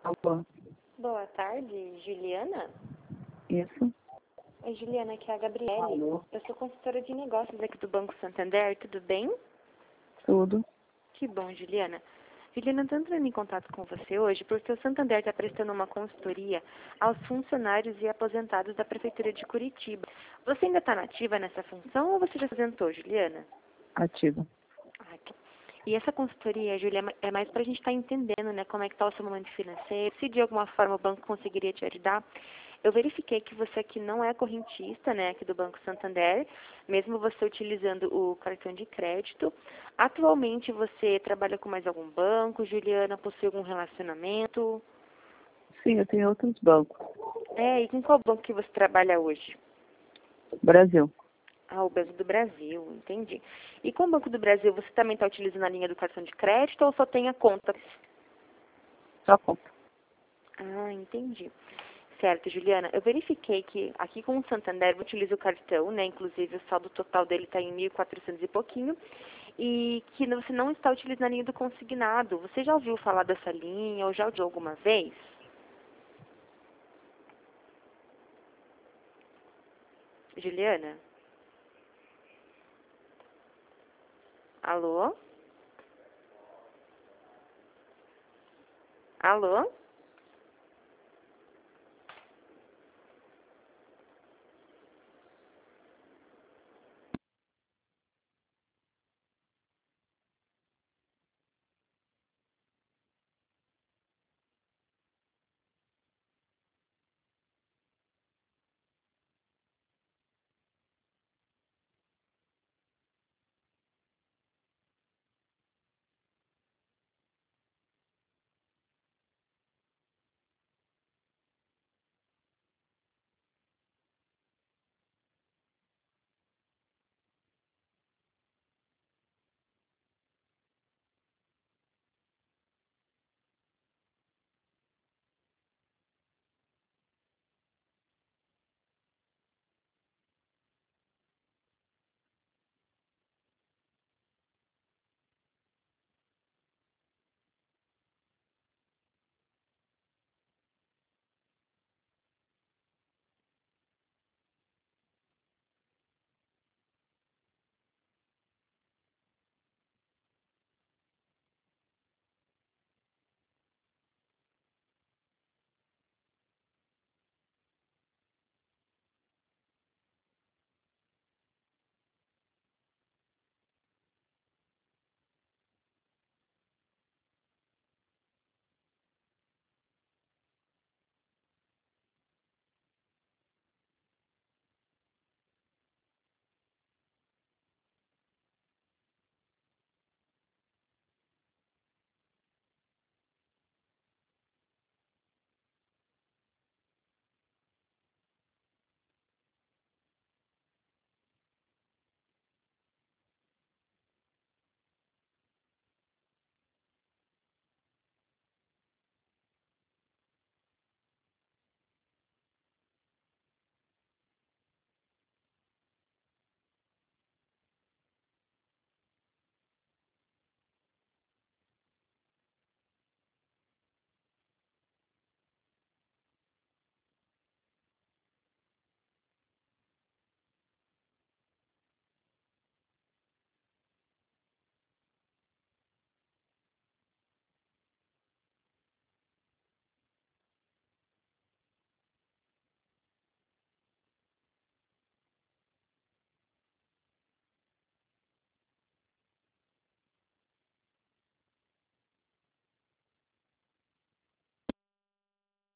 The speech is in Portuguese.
Alô, Boa tarde, Juliana. isso? Oi, Juliana, aqui é a Gabriele. Alô. Eu sou consultora de negócios aqui do Banco Santander, tudo bem? Tudo. Que bom, Juliana. Juliana, eu estou entrando em contato com você hoje porque o Santander está prestando uma consultoria aos funcionários e aposentados da Prefeitura de Curitiba. Você ainda está nativa nessa função ou você já se aposentou, Juliana? Ativa. Ok. E essa consultoria, Júlia, é mais para a gente estar entendendo, né, como é que está o seu momento financeiro, se de alguma forma o banco conseguiria te ajudar. Eu verifiquei que você aqui não é correntista, né, aqui do Banco Santander, mesmo você utilizando o cartão de crédito. Atualmente você trabalha com mais algum banco, Juliana, possui algum relacionamento? Sim, eu tenho outros bancos. E com qual banco que você trabalha hoje? Brasil. Ah, o Banco do Brasil, entendi. E com o Banco do Brasil, você também está utilizando a linha do cartão de crédito ou só tem a conta? Só conta. Ah, entendi. Certo, Juliana. Eu verifiquei que aqui com o Santander eu utilizo o cartão, né? Inclusive o saldo total dele está em 1.400 e pouquinho. E que você não está utilizando a linha do consignado. Você já ouviu falar dessa linha ou já usou alguma vez? Juliana? Alô? Alô?